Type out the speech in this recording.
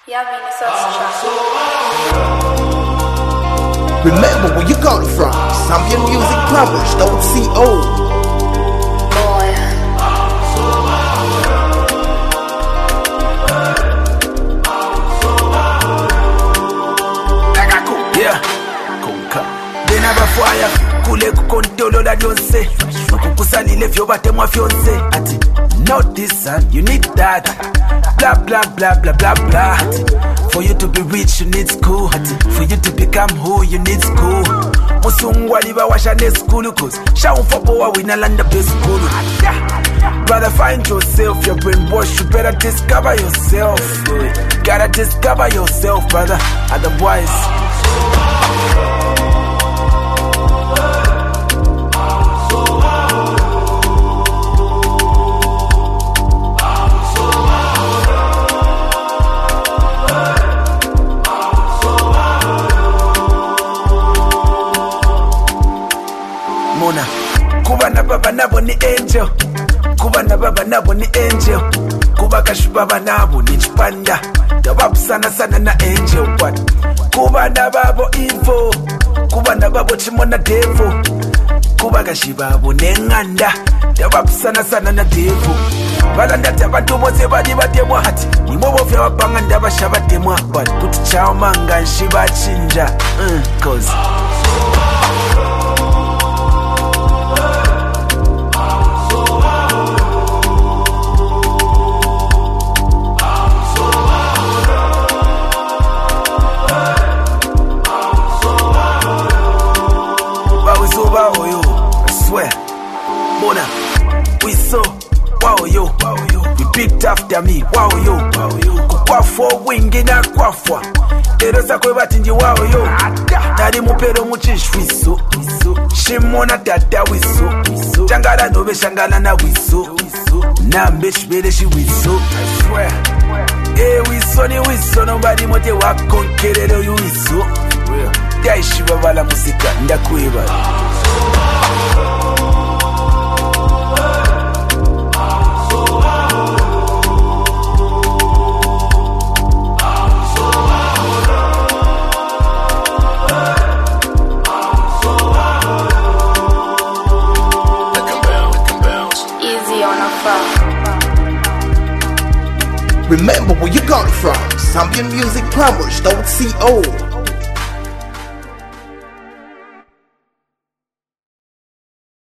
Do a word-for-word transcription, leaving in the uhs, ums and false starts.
Remember where you got it from. Zambian Music Published, don't see old. Fire, kule kukontolo la dyonse Nukukusalile vyo bate mwa fyonse Ati, not this son, you need that Blah blah blah blah blah blah Ati, for you to be rich you need school Ati, for you to become who you need school Musungu aliba washa ne school Cause shaun fopo wa wina landa be school Brother, find yourself, your brainwash, you better discover yourself You gotta discover yourself, brother, otherwise Mona, kuba na baba nabo ni angel Kuba na baba nabo ni angel Kuba kashubaba nabo ni chipanda Tababu sana sana na angel But kuba na babo evil Kuba na babo chimona devil Kuba kashibabo nenganda Tababu sana sana na devil Balanda tabantu mose badi batemwa hati Nimobo vya wapanga ndaba shabatemwa But kuti chao manga nshiba chinja uh, Cause Mona, we so, wow yo, you picked after me, wow yo, kukwafo wingi na kwafwa, erosa kwe batinji wow yo, nari mupero muchishwiso, shimona tata wiso, changala nobe shangala na wiso, nambe shibere shi wiso, I swear, eh wiso ni wiso, nobody mote wakonkerero yu wiso, dai shibabala musika, ndakuiba. Remember where you got it from. Zambian Music Published, don't see old.